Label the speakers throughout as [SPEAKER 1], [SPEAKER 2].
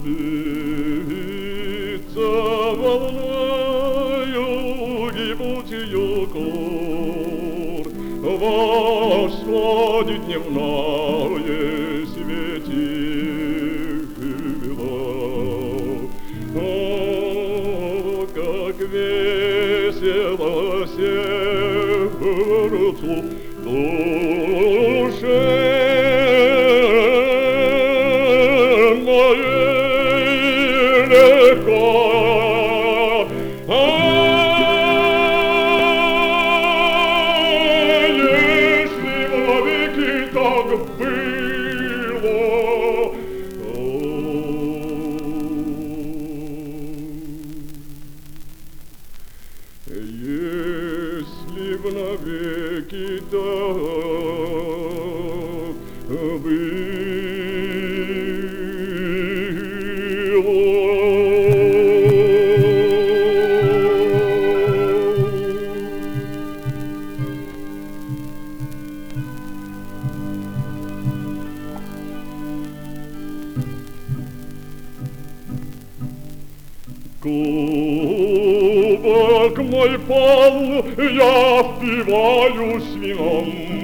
[SPEAKER 1] Длится волною гибучую кур, восходит дневное светило. О, как весело сердцу душе моей легко. Если вовеки так было, если б навеки так кубок мой полн, я впиваюсь вином,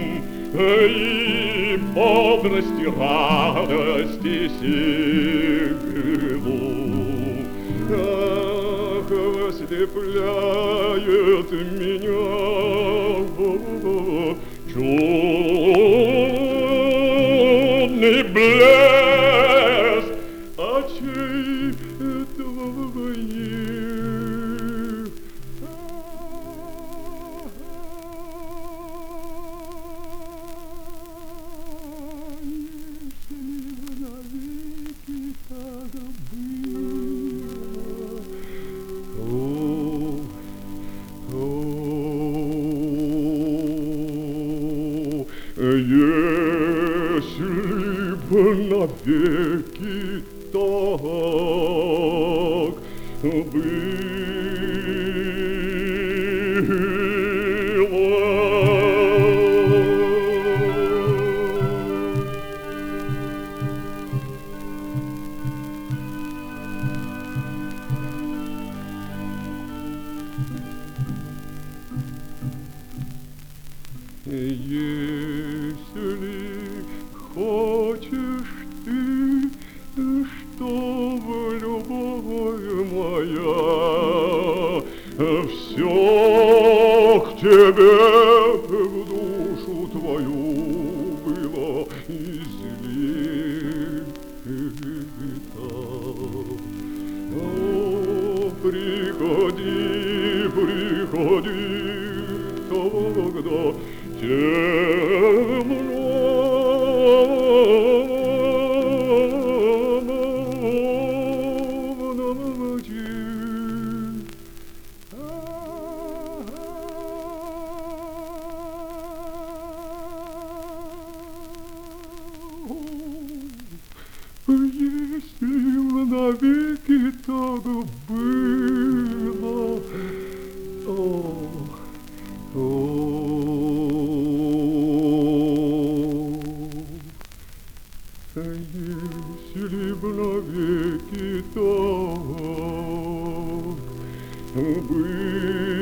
[SPEAKER 1] и бодрости, радости силу. Ах, ослепляет меня чудный блеск очей твоих. Если б навеки так если хочешь ты, чтобы любовь моя все к тебе в душу твою было излито. О, приходи, приходи, когда темно в ночи. Если навеки так было, если б навеки так было.